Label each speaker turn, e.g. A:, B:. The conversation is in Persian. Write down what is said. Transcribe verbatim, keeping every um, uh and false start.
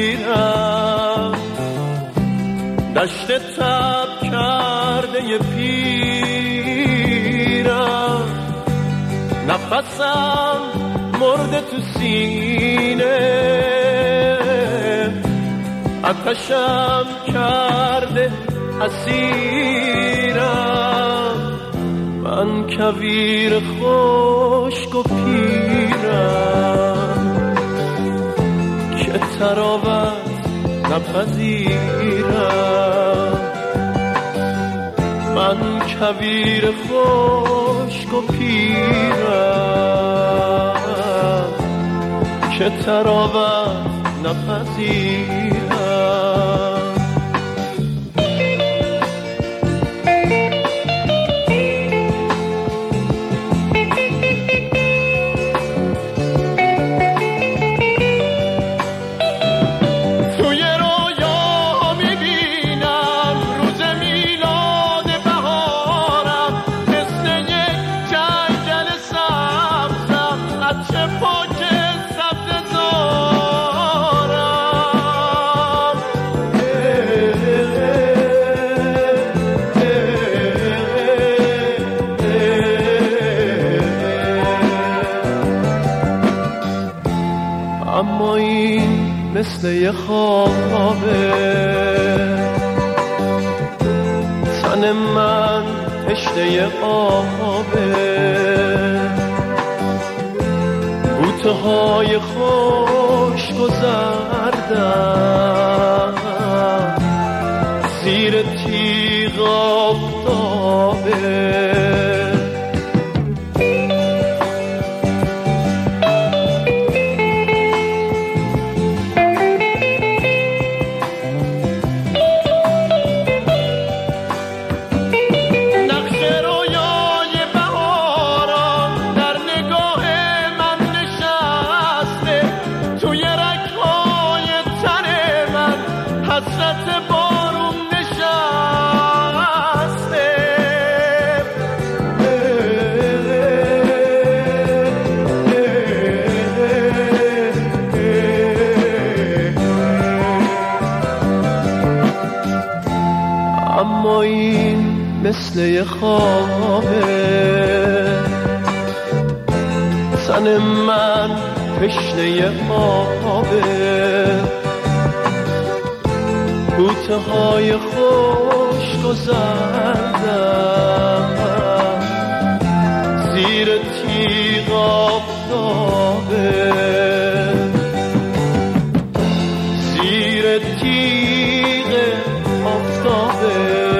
A: میرم، دشت تب کرده پیرم، نفسم مرده تو سینه، آتشم کرده اسیرم، من کویر خشک و پیرم که تراوت نپذیرم، من کویر خشک و پیرم که تراوت نپذیرم.
B: اما این مثل یه خوابه، تن من تشنه آبه، بوته های خشک و زردم زیر تیغ آفتابه،
A: حسرت بارون نشسته،
B: اما این مثل یه خوابه، تن من تشنه آبه، بوته های خشک و زردم زیر تیغ آفتابه، زیر تیغ آفتابه.